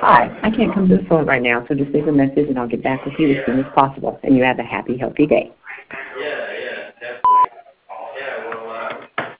Hi, I can't come to the phone right now, so just leave a message and I'll get back with you as soon as possible. And you have a happy, healthy day.